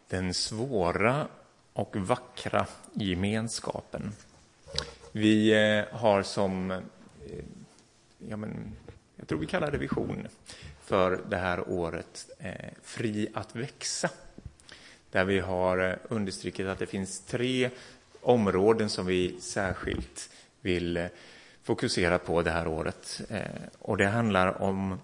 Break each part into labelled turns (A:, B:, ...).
A: Den svåra och vackra gemenskapen. Vi har som, jag tror vi kallar det vision för det här året, fri att växa. Där vi har understrukit att det finns 3 områden som vi särskilt vill fokusera på det här året. Och det handlar om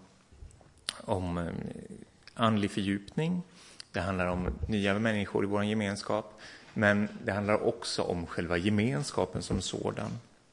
A: andlig fördjupning. Det handlar om nya människor i vår gemenskap. Men det handlar också om själva gemenskapen som sådan.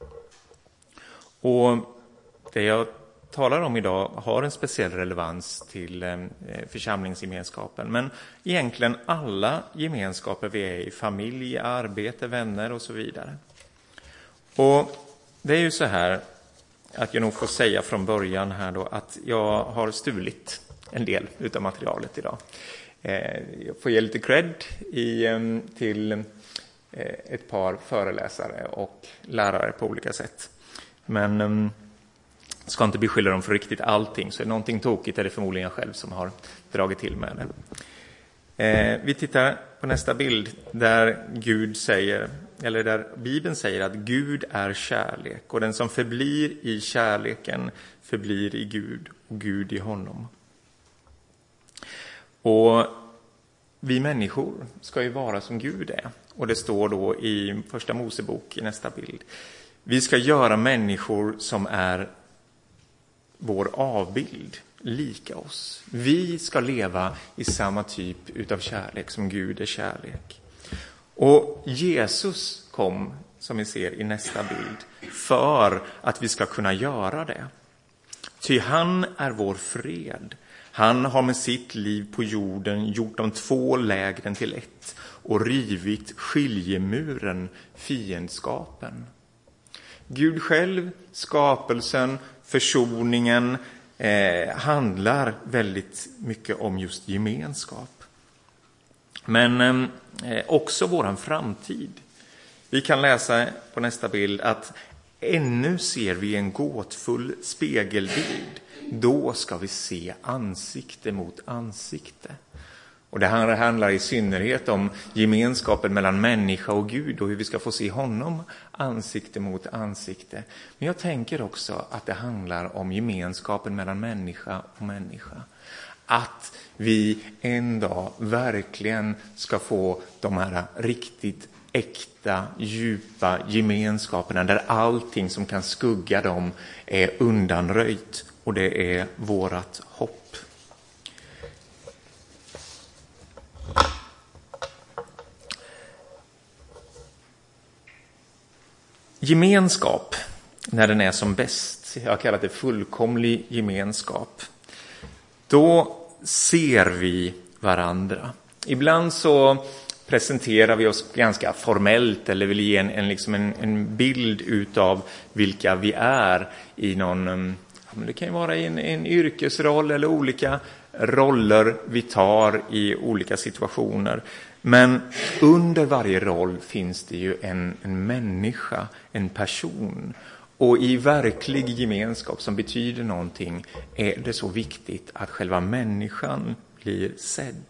A: Och det jag talar om idag har en speciell relevans till församlingsgemenskapen. Men egentligen alla gemenskaper vi är i, familj, arbete, vänner och så vidare. Och det är ju så här att jag nog får säga från början här då att jag har stulit en del utav materialet idag. Jag får ge lite cred till ett par föreläsare och lärare på olika sätt. Men ska inte beskylla dem för riktigt allting, så är det någonting tokigt är det förmodligen jag själv som har dragit till med det. Vi tittar på nästa bild där Gud säger, eller där Bibeln säger att Gud är kärlek och den som förblir i kärleken förblir i Gud och Gud i honom. Och vi människor ska ju vara som Gud är. Och det står då i första Mosebok i nästa bild. Vi ska göra människor som är vår avbild, lika oss. Vi ska leva i samma typ utav kärlek som Gud är kärlek. Och Jesus kom, som vi ser i nästa bild, för att vi ska kunna göra det. Ty han är vår fred. Han har med sitt liv på jorden gjort de 2 lägren till ett och rivit skiljemuren, fiendskapen. Gud själv, skapelsen, försoningen handlar väldigt mycket om just gemenskap. Men också våran framtid. Vi kan läsa på nästa bild att ännu ser vi en gåtfull spegelbild. Då ska vi se ansikte mot ansikte. Och det här handlar i synnerhet om gemenskapen mellan människa och Gud och hur vi ska få se honom ansikte mot ansikte. Men jag tänker också att det handlar om gemenskapen mellan människa och människa. Att vi en dag verkligen ska få de här riktigt äkta, djupa gemenskaperna där allting som kan skugga dem är undanröjt. Och det är vårat hopp. Gemenskap, när den är som bäst, jag kallar det fullkomlig gemenskap, då ser vi varandra. Ibland så presenterar vi oss ganska formellt eller vill ge en bild utav vilka vi är i någon, det kan ju vara i en yrkesroll eller olika roller vi tar i olika situationer. Men under varje roll finns det ju en människa, en person. Och i verklig gemenskap som betyder någonting är det så viktigt att själva människan blir sedd.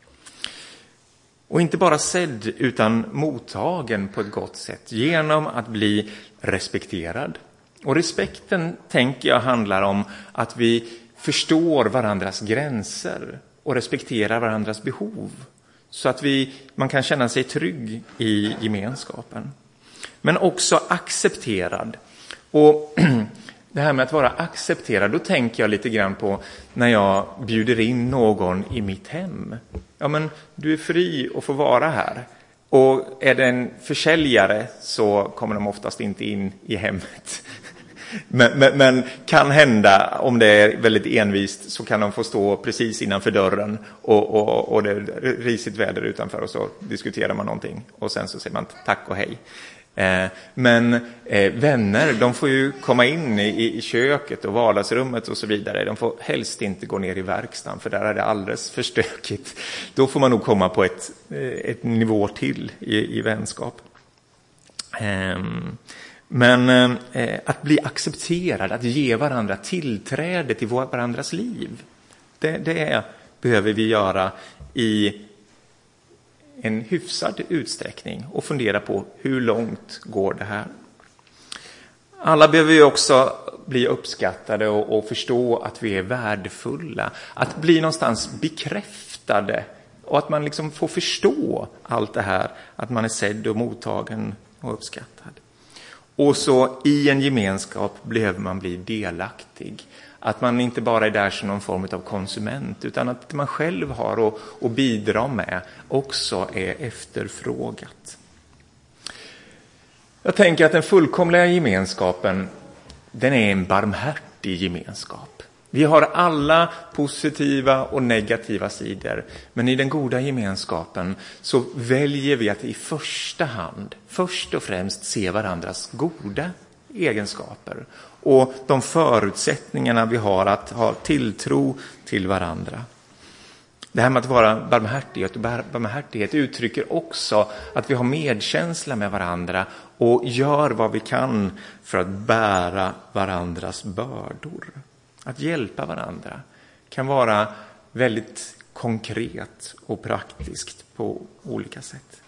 A: Och inte bara sedd utan mottagen på ett gott sätt genom att bli respekterad. Och respekten, tänker jag, handlar om att vi förstår varandras gränser och respekterar varandras behov. Så att man kan känna sig trygg i gemenskapen. Men också accepterad. Och det här med att vara accepterad, då tänker jag lite grann på när jag bjuder in någon i mitt hem. Ja, men du är fri att få vara här. Och är det en försäljare så kommer de oftast inte in i hemmet. Men kan hända, om det är väldigt envist, så kan de få stå precis innanför dörren och det är risigt väder utanför och så diskuterar man någonting och sen så säger man tack och hej. Men vänner, de får ju komma in i köket och vardagsrummet och så vidare. De får helst inte gå ner i verkstaden för där är det alldeles för stökigt. Då får man nog komma på ett nivå till i vänskap. Men att bli accepterad, att ge varandra tillträde till varandras liv, det behöver vi göra i en hyfsad utsträckning och fundera på hur långt går det här. Alla behöver ju också bli uppskattade och förstå att vi är värdefulla. Att bli någonstans bekräftade och att man liksom får förstå allt det här. Att man är sedd och mottagen och uppskattad. Och så i en gemenskap behöver man bli delaktig. Att man inte bara är där som någon form av konsument utan att man själv har att bidra med också är efterfrågat. Jag tänker att den fullkomliga gemenskapen, den är en barmhärtig gemenskap. Vi har alla positiva och negativa sidor, men i den goda gemenskapen så väljer vi att i först och främst se varandras goda egenskaper och de förutsättningarna vi har att ha tilltro till varandra. Det här med att vara barmhärtighet uttrycker också att vi har medkänsla med varandra och gör vad vi kan för att bära varandras bördor. Att hjälpa varandra kan vara väldigt konkret och praktiskt på olika sätt.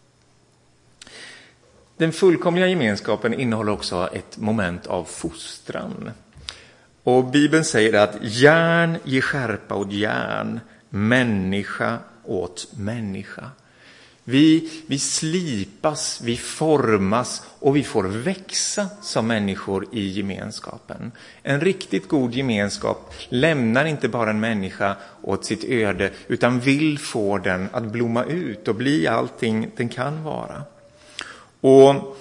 A: Den fullkomliga gemenskapen innehåller också ett moment av fostran. Och Bibeln säger att järn ger skärpa åt järn, människa åt människa. Vi slipas, vi formas och vi får växa som människor i gemenskapen. En riktigt god gemenskap lämnar inte bara en människa åt sitt öde utan vill få den att blomma ut och bli allting den kan vara. Och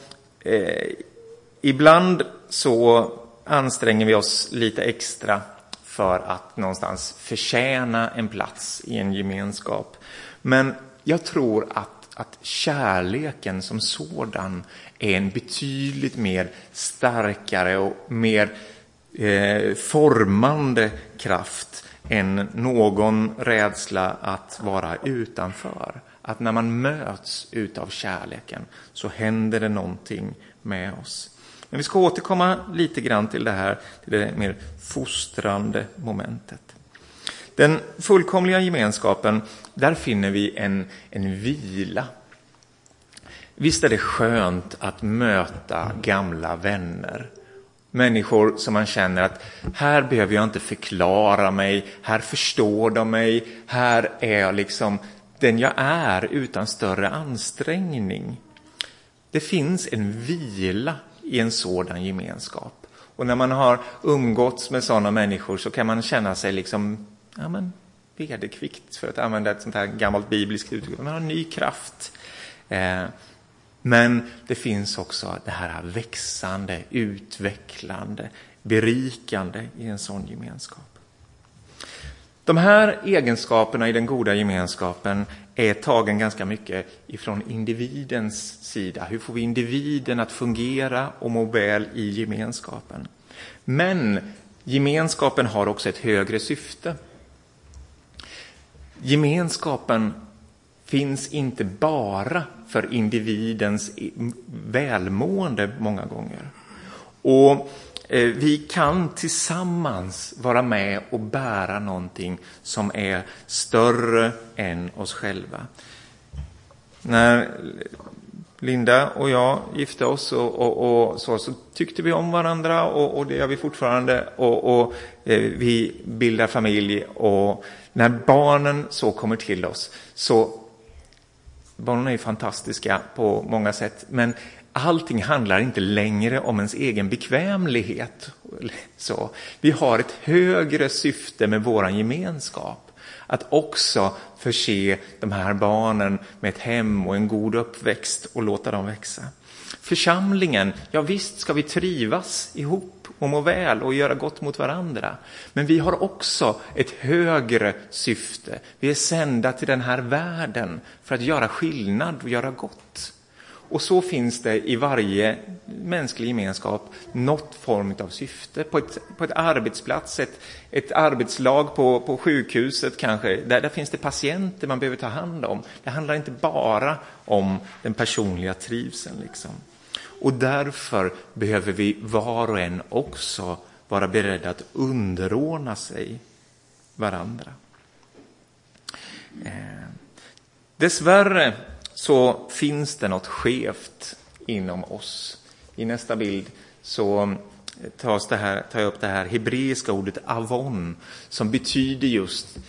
A: ibland så anstränger vi oss lite extra för att någonstans förtjäna en plats i en gemenskap. Men jag tror att kärleken som sådan är en betydligt mer starkare och mer formande kraft än någon rädsla att vara utanför. Att när man möts utav kärleken så händer det någonting med oss. Men vi ska återkomma lite grann till det här, till det mer fostrande momentet. Den fullkomliga gemenskapen, där finner vi en vila. Visst är det skönt att möta gamla vänner. Människor som man känner att här behöver jag inte förklara mig, här förstår de mig, här är jag liksom den jag är utan större ansträngning. Det finns en vila i en sådan gemenskap. Och när man har umgåtts med sådana människor så kan man känna sig liksom, vederkvickt, för att använda ett sånt här gammalt bibliskt uttryck. Man har en ny kraft. Men det finns också det här växande, utvecklande, berikande i en sån gemenskap. De här egenskaperna i den goda gemenskapen är tagen ganska mycket ifrån individens sida. Hur får vi individen att fungera och må väl i gemenskapen? Men gemenskapen har också ett högre syfte. Gemenskapen finns inte bara för individens välmående många gånger. Och vi kan tillsammans vara med och bära någonting som är större än oss själva. När Linda och jag gifte oss och så tyckte vi om varandra och det gör vi fortfarande och vi bildar familj, och när barnen så kommer till oss så barnen är ju fantastiska på många sätt, men allting handlar inte längre om ens egen bekvämlighet. Så vi har ett högre syfte med våran gemenskap. Att också förse de här barnen med ett hem och en god uppväxt och låta dem växa. Församlingen, ja visst ska vi trivas ihop och må väl och göra gott mot varandra. Men vi har också ett högre syfte. Vi är sända till den här världen för att göra skillnad och göra gott. Och så finns det i varje mänsklig gemenskap något form av syfte. På ett arbetsplats, ett arbetslag på sjukhuset kanske, där finns det patienter man behöver ta hand om. Det handlar inte bara om den personliga trivseln liksom. Och därför behöver vi var och en också vara beredda att underordna sig varandra. Dessvärre så finns det något skevt inom oss. I nästa bild så tar jag upp det här hebreiska ordet avon, som betyder just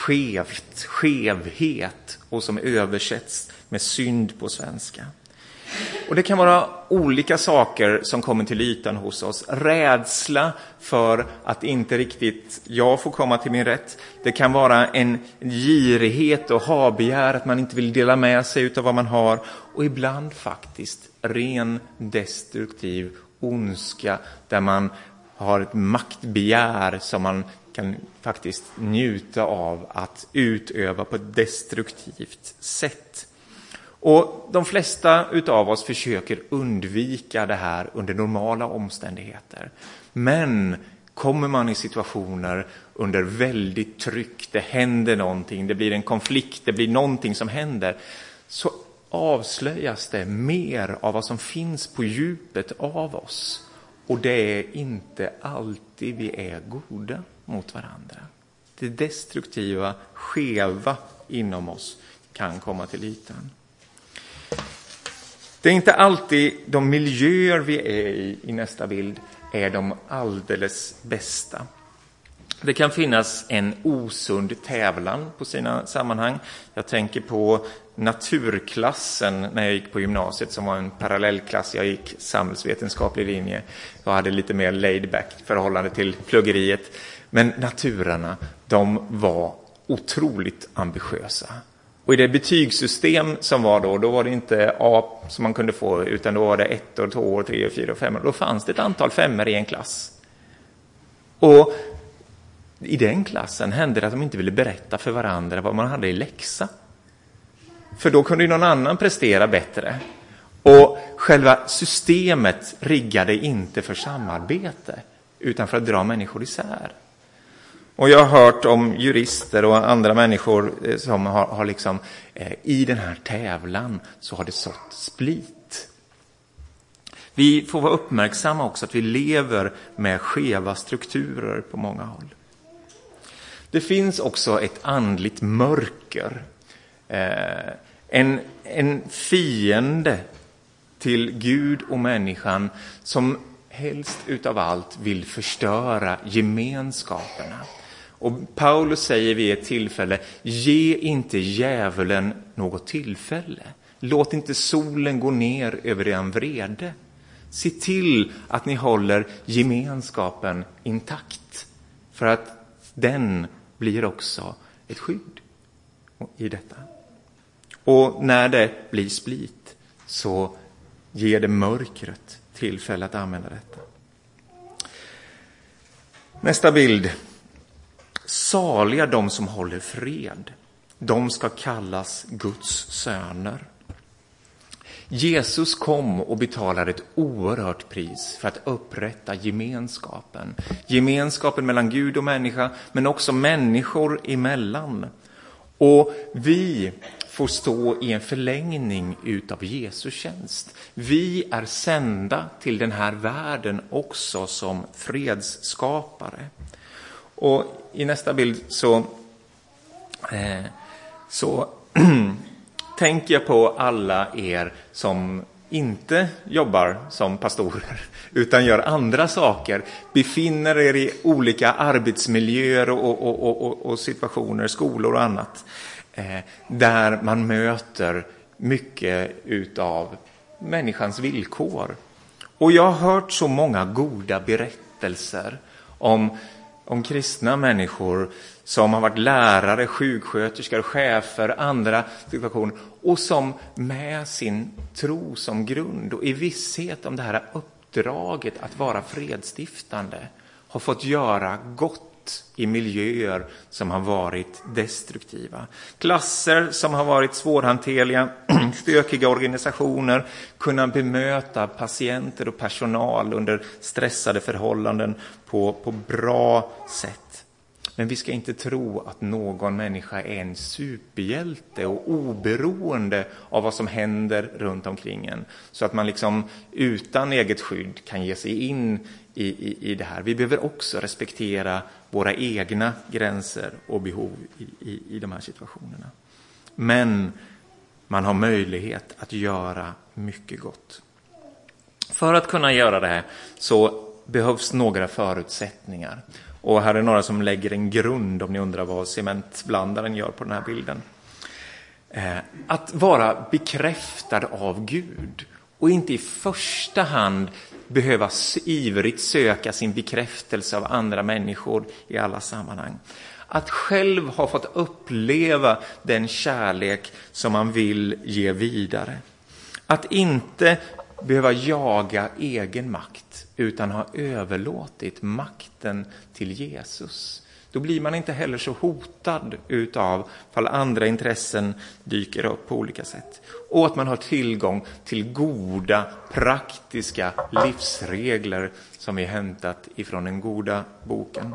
A: skevhet, och som översätts med synd på svenska. Och det kan vara olika saker som kommer till ytan hos oss. Rädsla för att inte riktigt jag får komma till min rätt. Det kan vara en girighet och habegär, att man inte vill dela med sig utav vad man har. Och ibland faktiskt ren destruktiv ondska, där man har ett maktbegär som man kan faktiskt njuta av att utöva på ett destruktivt sätt. Och de flesta utav oss försöker undvika det här under normala omständigheter. Men kommer man i situationer under väldigt tryck, det händer någonting, det blir en konflikt, det blir någonting som händer, så avslöjas det mer av vad som finns på djupet av oss. Och det är inte alltid vi är goda mot varandra. Det destruktiva, skeva inom oss kan komma till ytan. Det är inte alltid de miljöer vi är i nästa bild är de alldeles bästa. Det kan finnas en osund tävlan på sina sammanhang. Jag tänker på naturklassen när jag gick på gymnasiet, som var en parallellklass. Jag gick samhällsvetenskaplig linje. Jag hade lite mer laid back förhållande till pluggeriet. Men naturarna, de var otroligt ambitiösa. Och i det betygssystem som var då var det inte A som man kunde få, utan då var det 1, 2, 3, 4 och 5. Då fanns det ett antal 5 i en klass. Och i den klassen hände det att de inte ville berätta för varandra vad man hade i läxa. För då kunde ju någon annan prestera bättre. Och själva systemet riggade inte för samarbete, utan för att dra människor isär. Och jag har hört om jurister och andra människor som har liksom i den här tävlan så har det sått split. Vi får vara uppmärksamma också att vi lever med skeva strukturer på många håll. Det finns också ett andligt mörker. En fiende till Gud och människan som helst utav allt vill förstöra gemenskaperna. Och Paulus säger vid ett tillfälle: ge inte djävulen något tillfälle. Låt inte solen gå ner över er vrede. Se till att ni håller gemenskapen intakt, för att den blir också ett skydd i detta. Och när det blir split så ger det mörkret tillfälle att använda detta. Nästa bild. Saliga de som håller fred. De ska kallas Guds söner. Jesus kom och betalade ett oerhört pris för att upprätta gemenskapen. Gemenskapen mellan Gud och människa, men också människor emellan. Och vi får stå i en förlängning utav Jesu tjänst. Vi är sända till den här världen också som fredsskapare. Och i nästa bild så tänker jag på alla er som inte jobbar som pastorer utan gör andra saker. Befinner er i olika arbetsmiljöer och situationer, skolor och annat. Där man möter mycket utav människans villkor. Och jag har hört så många goda berättelser om kristna människor som har varit lärare, sjuksköterskor, chefer, andra situationer, och som med sin tro som grund och i visshet om det här uppdraget att vara fredsstiftande har fått göra gott i miljöer som har varit destruktiva. Klasser som har varit svårhanterliga, stökiga organisationer, kunna bemöta patienter och personal under stressade förhållanden på bra sätt. Men vi ska inte tro att någon människa är en superhjälte och oberoende av vad som händer runt omkring en. Så att man liksom utan eget skydd kan ge sig in i det här. Vi behöver också respektera våra egna gränser och behov i de här situationerna. Men man har möjlighet att göra mycket gott. För att kunna göra det här så behövs några förutsättningar. Och här är några som lägger en grund om ni undrar vad cementblandaren gör på den här bilden. Att vara bekräftad av Gud och inte i första hand behöva ivrigt söka sin bekräftelse av andra människor i alla sammanhang. Att själv ha fått uppleva den kärlek som man vill ge vidare. Att inte behöva jaga egen makt utan ha överlåtit makten till Jesus. Då blir man inte heller så hotad utav fall andra intressen dyker upp på olika sätt. Och att man har tillgång till goda, praktiska livsregler som vi hämtat ifrån den goda boken.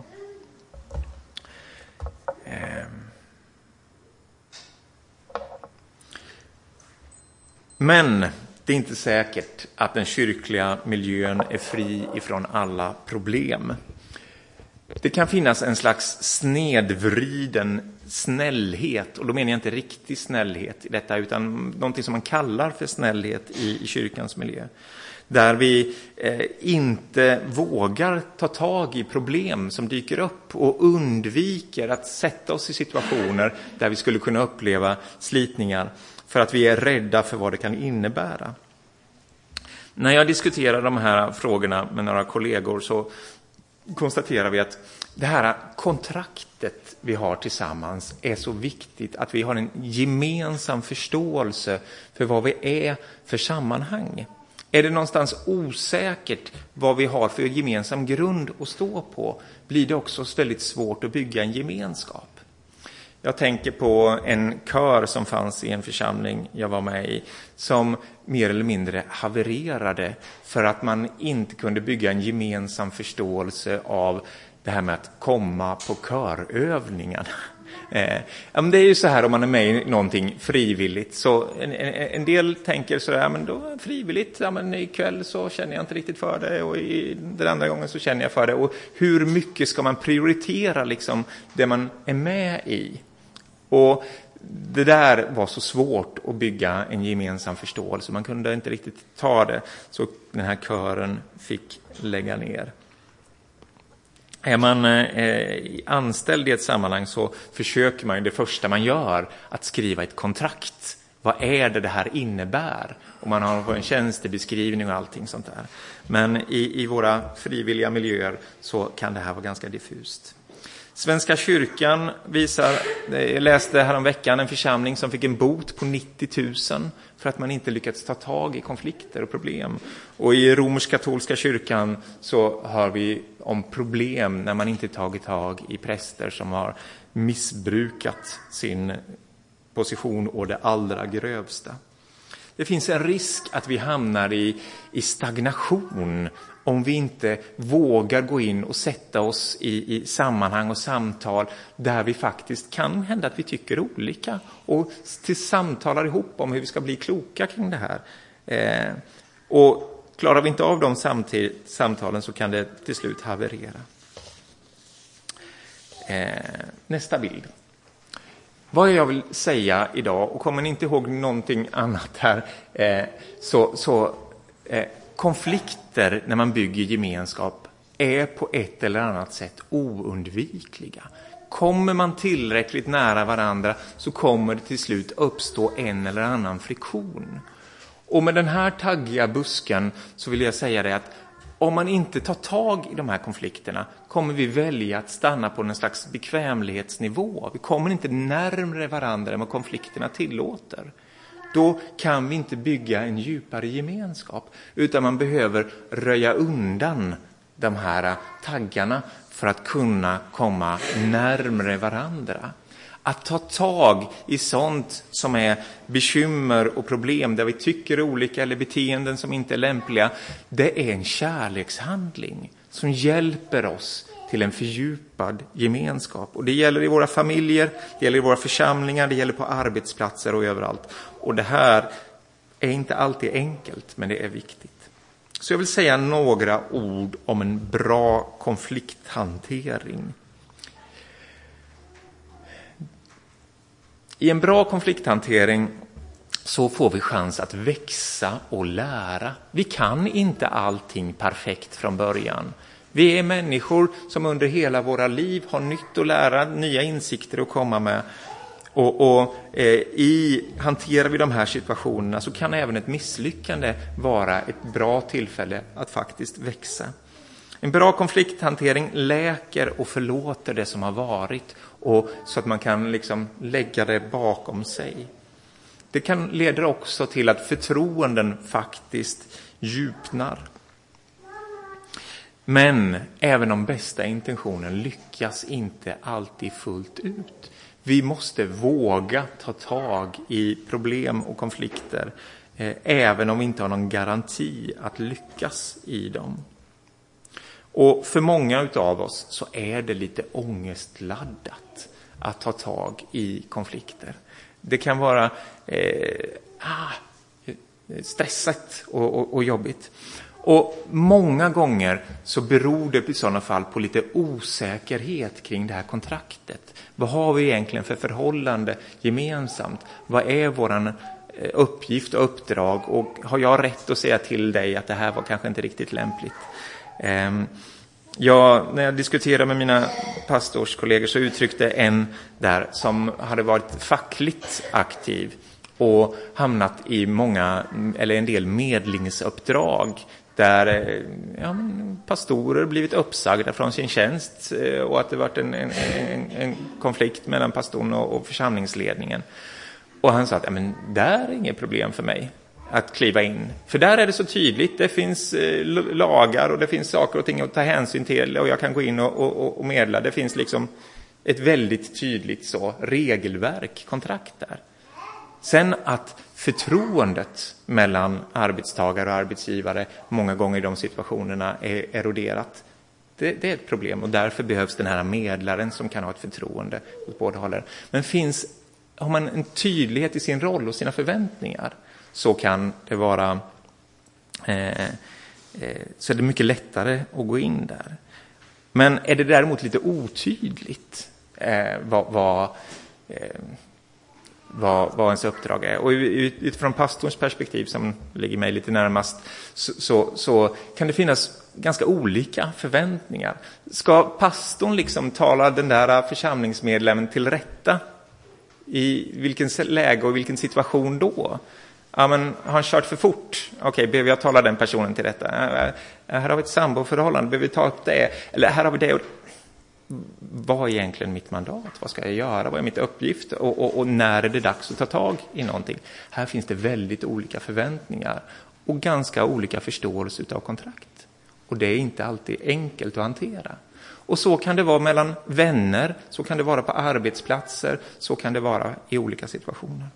A: Men det är inte säkert att den kyrkliga miljön är fri ifrån alla problem. Det kan finnas en slags snedvriden snällhet, och då menar jag inte riktig snällhet i detta utan någonting som man kallar för snällhet i kyrkans miljö. Där vi inte vågar ta tag i problem som dyker upp och undviker att sätta oss i situationer där vi skulle kunna uppleva slitningar för att vi är rädda för vad det kan innebära. När jag diskuterar de här frågorna med några kollegor så konstaterar vi att det här kontraktet vi har tillsammans är så viktigt, att vi har en gemensam förståelse för vad vi är för sammanhang. Är det någonstans osäkert vad vi har för gemensam grund att stå på, blir det också väldigt svårt att bygga en gemenskap. Jag tänker på en kör som fanns i en församling jag var med i, som mer eller mindre havererade för att man inte kunde bygga en gemensam förståelse av det här med att komma på körövningarna. Men det är ju så här om man är med i någonting frivilligt. Så en del tänker så här, men då frivilligt, ja, men ikväll så känner jag inte riktigt för det och den andra gången så känner jag för det. Och hur mycket ska man prioritera liksom det man är med i? Och det där var så svårt att bygga en gemensam förståelse. Man kunde inte riktigt ta det, så den här kören fick lägga ner. Är man anställd i ett sammanhang så försöker man ju det första man gör att skriva ett kontrakt. Vad är det här innebär? Och man har en tjänstebeskrivning och allting sånt där. Men i våra frivilliga miljöer så kan det här vara ganska diffust. Svenska kyrkan jag läste häromveckan en församling som fick en bot på 90 000 för att man inte lyckats ta tag i konflikter och problem. Och i romersk-katolska kyrkan så hör vi om problem när man inte tagit tag i präster som har missbrukat sin position och det allra grövsta. Det finns en risk att vi hamnar i stagnation om vi inte vågar gå in och sätta oss i sammanhang och samtal där vi faktiskt kan hända att vi tycker olika och till samtalar ihop om hur vi ska bli kloka kring det här. Och klarar vi inte av de samtalen så kan det till slut haverera. Nästa bild. Vad jag vill säga idag, och kommer ni inte ihåg någonting annat här, konflikter när man bygger gemenskap är på ett eller annat sätt oundvikliga. Kommer man tillräckligt nära varandra så kommer det till slut uppstå en eller annan friktion. Och med den här taggiga busken så vill jag säga det att om man inte tar tag i de här konflikterna kommer vi välja att stanna på en slags bekvämlighetsnivå. Vi kommer inte närmare varandra än vad konflikterna tillåter. Då kan vi inte bygga en djupare gemenskap, utan man behöver röja undan de här taggarna för att kunna komma närmare varandra. Att ta tag i sånt som är bekymmer och problem där vi tycker olika eller beteenden som inte är lämpliga, det är en kärlekshandling som hjälper oss till en fördjupad gemenskap. Och det gäller i våra familjer, det gäller i våra församlingar, det gäller på arbetsplatser och överallt. Och det här är inte alltid enkelt, men det är viktigt. Så jag vill säga några ord om en bra konflikthantering. I en bra konflikthantering så får vi chans att växa och lära. Vi kan inte allting perfekt från början. Vi är människor som under hela våra liv har nytt att lära, nya insikter att komma med. Hanterar vi de här situationerna så kan även ett misslyckande vara ett bra tillfälle att faktiskt växa. En bra konflikthantering läker och förlåter det som har varit, och så att man kan liksom lägga det bakom sig. Det leder också till att förtroenden faktiskt djupnar. Men även de bästa intentionen lyckas inte alltid fullt ut. Vi måste våga ta tag i problem och konflikter, även om vi inte har någon garanti att lyckas i dem. Och för många av oss så är det lite ångestladdat att ta tag i konflikter. Det kan vara stressat och jobbigt. Och många gånger så beror det i sådana fall på lite osäkerhet kring det här kontraktet. Vad har vi egentligen för förhållande gemensamt? Vad är våran uppgift och uppdrag? Och har jag rätt att säga till dig att det här var kanske inte riktigt lämpligt? När jag diskuterade med mina pastorskollegor så uttryckte en där som hade varit fackligt aktiv och hamnat i en del medlingsuppdrag där pastorer blivit uppsagda från sin tjänst och att det varit en konflikt mellan pastorn och församlingsledningen. Och han sa att där är inget problem för mig att kliva in. För där är det så tydligt, det finns lagar och det finns saker och ting att ta hänsyn till och jag kan gå in och medla. Det finns liksom ett väldigt tydligt regelverk, kontrakt där. Sen att förtroendet mellan arbetstagare och arbetsgivare många gånger i de situationerna är eroderat. Det är ett problem och därför behövs den här medlaren som kan ha ett förtroende åt båda hållen. Men har man en tydlighet i sin roll och sina förväntningar så kan det vara så är det mycket lättare att gå in där. Men är det däremot lite otydligt vad ens uppdrag är. Och utifrån pastorns perspektiv som ligger mig lite närmast så kan det finnas ganska olika förväntningar. Ska pastorn liksom tala den där församlingsmedlemmen till rätta? I vilken läge och vilken situation då? Ja, men har han kört för fort? Okej, behöver jag tala den personen till rätta? Här har vi ett samboförhållande, behöver vi ta upp det? Eller här har vi det. Vad är egentligen mitt mandat? Vad ska jag göra? Vad är mitt uppgift? Och när är det dags att ta tag i någonting? Här finns det väldigt olika förväntningar och ganska olika förståelse av kontrakt. Och det är inte alltid enkelt att hantera. Och så kan det vara mellan vänner, så kan det vara på arbetsplatser, så kan det vara i olika situationer.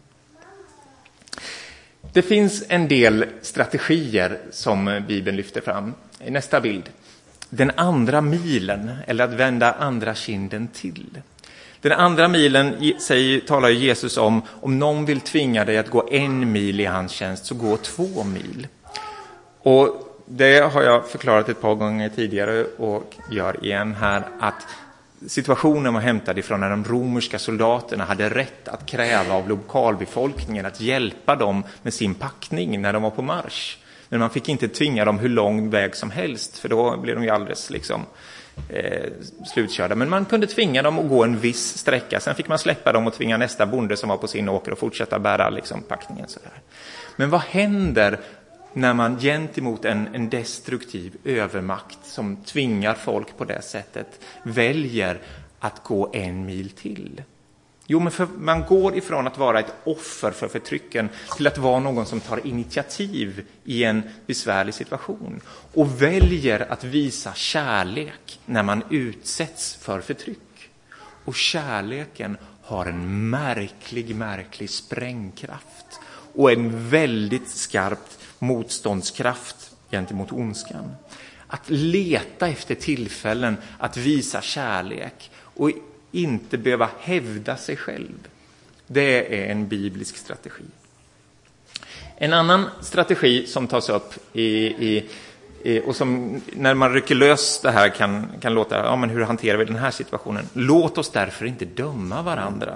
A: Det finns en del strategier som Bibeln lyfter fram. I nästa bild. Den andra milen, eller att vända andra kinden till. Den andra milen talar Jesus om någon vill tvinga dig att gå 1 mil i hans tjänst, så gå 2 mil. Och det har jag förklarat ett par gånger tidigare och gör igen här, att situationen var hämtad ifrån när de romerska soldaterna hade rätt att kräva av lokalbefolkningen att hjälpa dem med sin packning när de var på marsch. Men man fick inte tvinga dem hur lång väg som helst, för då blev de ju alldeles slutkörda. Men man kunde tvinga dem att gå en viss sträcka. Sen fick man släppa dem och tvinga nästa bonde som var på sin åker och fortsätta bära packningen. Sådär. Men vad händer när man gentemot en destruktiv övermakt som tvingar folk på det sättet väljer att gå 1 mil till? Jo, men man går ifrån att vara ett offer för förtrycken till att vara någon som tar initiativ i en besvärlig situation och väljer att visa kärlek när man utsätts för förtryck. Och kärleken har en märklig sprängkraft och en väldigt skarpt motståndskraft gentemot ondskan. Att leta efter tillfällen att visa kärlek och inte behöva hävda sig själv. Det är en biblisk strategi. En annan strategi som tas upp och som när man rycker lös det här kan låta, men hur hanterar vi den här situationen? Låt oss därför inte döma varandra.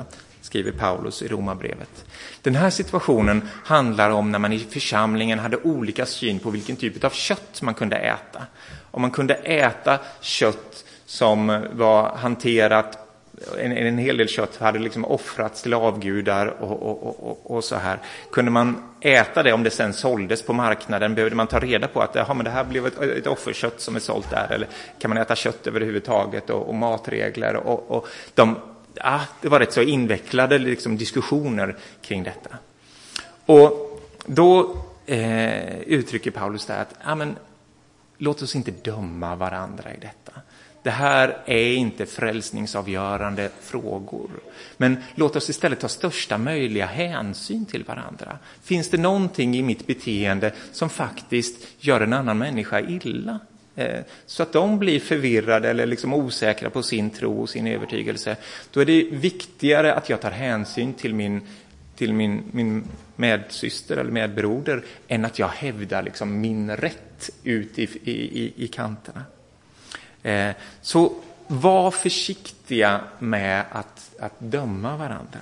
A: skriver Paulus i Romarbrevet. Den här situationen handlar om när man i församlingen hade olika syn på vilken typ av kött man kunde äta. Om man kunde äta kött som var hanterat, en hel del kött hade liksom offrats till avgudar och så här. Kunde man äta det om det sen såldes på marknaden? Behövde man ta reda på att men det här blev ett offerkött som är sålt där? Eller kan man äta kött överhuvudtaget och matregler? Det var rätt så invecklade liksom, diskussioner kring detta. Och då uttrycker Paulus där att låt oss inte döma varandra i detta. Det här är inte frälsningsavgörande frågor. Men låt oss istället ta största möjliga hänsyn till varandra. Finns det någonting i mitt beteende som faktiskt gör en annan människa illa? Så att de blir förvirrade eller liksom osäkra på sin tro och sin övertygelse. Då är det viktigare att jag tar hänsyn till min medsyster eller medbroder än att jag hävdar liksom min rätt ut i kanterna. Så var försiktiga med att döma varandra.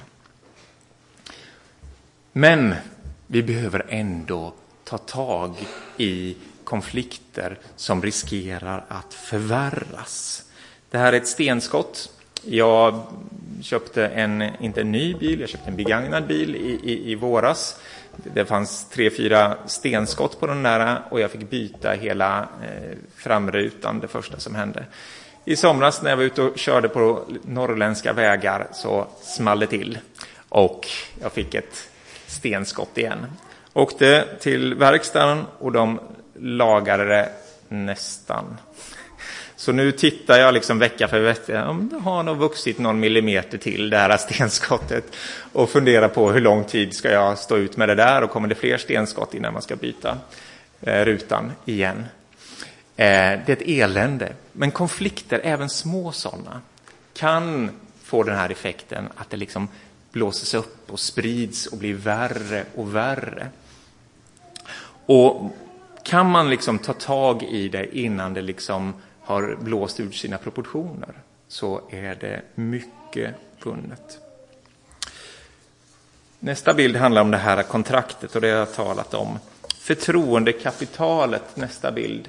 A: Men vi behöver ändå ta tag i konflikter som riskerar att förvärras. Det här är ett stenskott. Jag köpte inte en ny bil, jag köpte en begagnad bil i våras. Det fanns 3-4 stenskott på den där och jag fick byta hela framrutan det första som hände. I somras när jag var ute och körde på norrländska vägar så small det till och jag fick ett stenskott igen. Åkte till verkstaden och de lagade det nästan. Så nu tittar jag liksom vecka för vecka om det har nog vuxit någon millimeter till det här stenskottet och funderar på hur lång tid ska jag stå ut med det där och kommer det fler stenskott innan man ska byta rutan igen. Det är ett elände. Men konflikter, även små sådana, kan få den här effekten att det liksom blåses upp och sprids och blir värre och värre. Och kan man liksom ta tag i det innan det liksom har blåst ur sina proportioner så är det mycket vunnet. Nästa bild handlar om det här kontraktet och det har jag talat om. Förtroendekapitalet, nästa bild,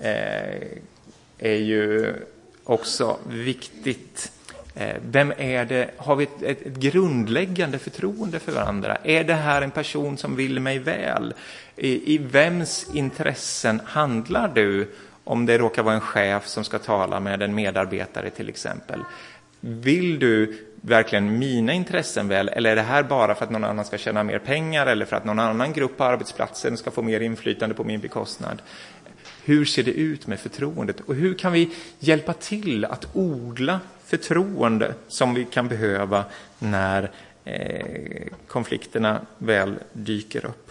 A: är ju också viktigt. Vem är det? Har vi ett grundläggande förtroende för varandra? Är det här en person som vill mig väl? I vems intressen handlar du? Om det råkar vara en chef som ska tala med en medarbetare till exempel. Vill du verkligen mina intressen väl? Eller är det här bara för att någon annan ska tjäna mer pengar? Eller för att någon annan grupp på arbetsplatsen ska få mer inflytande på min bekostnad? Hur ser det ut med förtroendet? Och hur kan vi hjälpa till att odla förtroende som vi kan behöva när konflikterna väl dyker upp?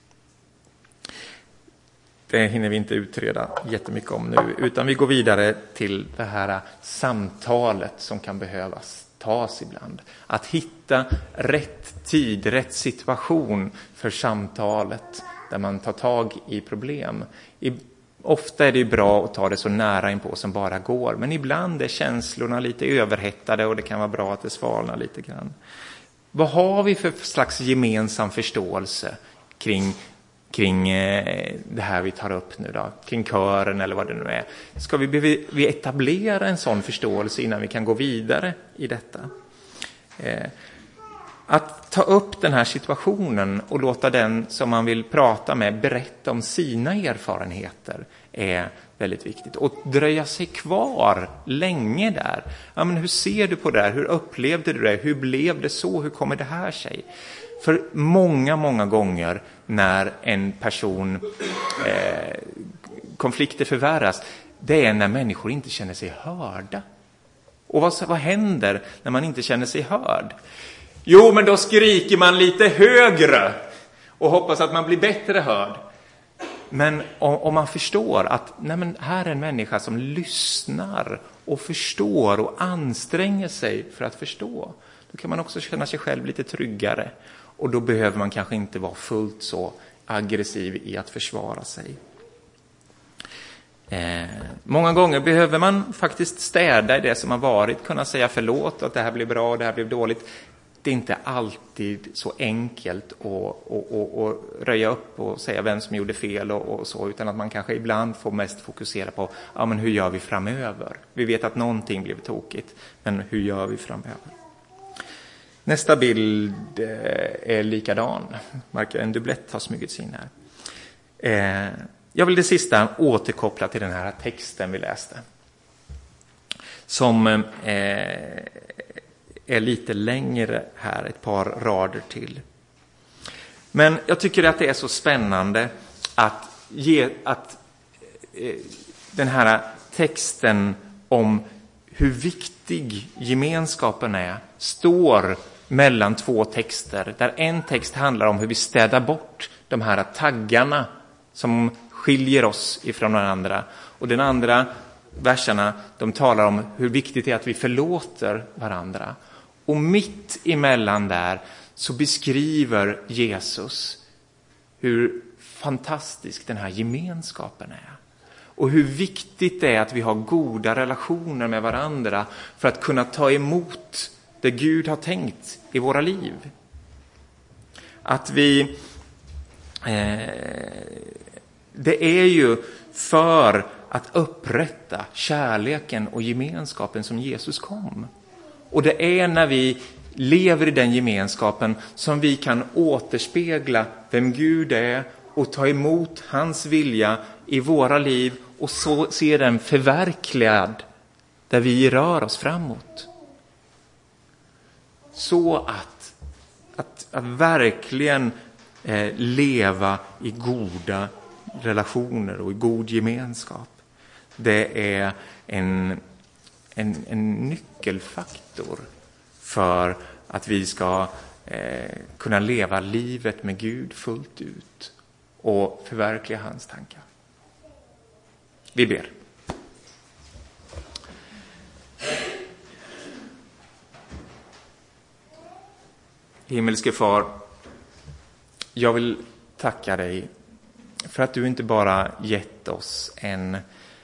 A: Det hinner vi inte utreda jättemycket om nu, utan vi går vidare till det här samtalet som kan behövas tas ibland. Att hitta rätt tid, rätt situation för samtalet där man tar tag i problem. Ofta är det bra att ta det så nära inpå som bara går, men ibland är känslorna lite överhettade och det kan vara bra att det svalnar lite grann. Vad har vi för slags gemensam förståelse kring det här vi tar upp nu då, kring kören eller vad det nu är? Ska vi etablera en sån förståelse innan vi kan gå vidare i detta? Att ta upp den här situationen och låta den som man vill prata med berätta om sina erfarenheter är väldigt viktigt. Och dröja sig kvar länge där. Ja, men hur ser du på det här? Hur upplevde du det? Hur blev det så? Hur kommer det här sig? För många gånger när en person konflikter förvärras, det är när människor inte känner sig hörda. Och vad händer när man inte känner sig hörd? Jo, men då skriker man lite högre och hoppas att man blir bättre hörd. Men om man förstår att här är en människa som lyssnar och förstår och anstränger sig för att förstå, då kan man också känna sig själv lite tryggare. Och då behöver man kanske inte vara fullt så aggressiv i att försvara sig. Många gånger behöver man faktiskt städa i det som har varit, kunna säga förlåt att det här blev bra och det här blev dåligt. det är inte alltid så enkelt att röja upp och säga vem som gjorde fel och så, utan att man kanske ibland får mest fokusera på men hur gör vi framöver? Vi vet att någonting blev tokigt, men hur gör vi framöver? Nästa bild är likadan. Märker en dubblett har smugits in här. Jag vill det sista återkoppla till den här texten vi läste. Som är lite längre här, ett par rader till. Men jag tycker att det är så spännande att den här texten om hur viktig gemenskapen är står mellan två texter. Där en text handlar om hur vi städar bort de här taggarna som skiljer oss ifrån varandra. Och den andra verserna, de talar om hur viktigt det är att vi förlåter varandra. Och mitt emellan där så beskriver Jesus hur fantastisk den här gemenskapen är. Och hur viktigt det är att vi har goda relationer med varandra för att kunna ta emot det Gud har tänkt i våra liv. Att vi... det är ju för att upprätta kärleken och gemenskapen som Jesus kom. Och det är när vi lever i den gemenskapen som vi kan återspegla vem Gud är och ta emot hans vilja i våra liv och så se den förverkligad där vi rör oss framåt. Så att verkligen leva i goda relationer och i god gemenskap. Det är en nyckelfaktor för att vi ska kunna leva livet med Gud fullt ut och förverkliga hans tankar. Vi ber. Himmelske far, jag vill tacka dig för att du inte bara gett oss en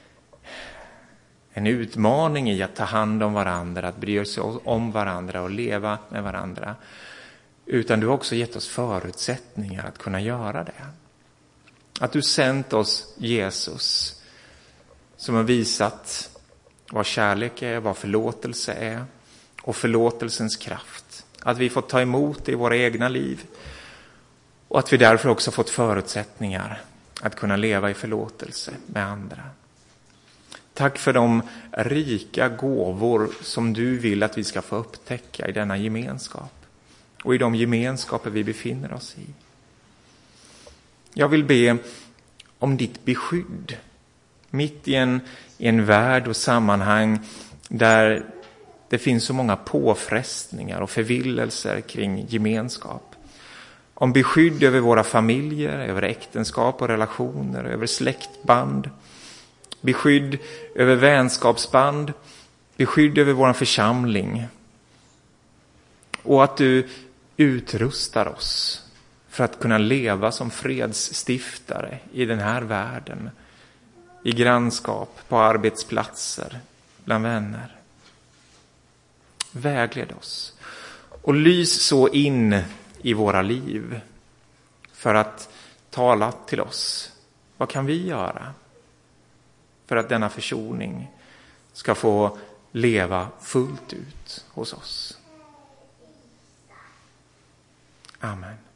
A: utmaning i att ta hand om varandra, att bry oss om varandra och leva med varandra, utan du har också gett oss förutsättningar att kunna göra det. Att du sänt oss Jesus som har visat vad kärlek är, vad förlåtelse är och förlåtelsens kraft. Att vi får ta emot det i våra egna liv och att vi därför också fått förutsättningar att kunna leva i förlåtelse med andra. Tack för de rika gåvor som du vill att vi ska få upptäcka i denna gemenskap och i de gemenskaper vi befinner oss i. Jag vill be om ditt beskydd mitt i en värld och sammanhang där det finns så många påfrestningar och förvillelser kring gemenskap. Om beskydd över våra familjer, över äktenskap och relationer, över släktband. Beskydd över vänskapsband, beskydd över vår församling. Och att du utrustar oss för att kunna leva som fredsstiftare i den här världen. I grannskap, på arbetsplatser, bland vänner. Vägled oss. Och lys så in i våra liv för att tala till oss. Vad kan vi göra för att denna försoning ska få leva fullt ut hos oss? Amen.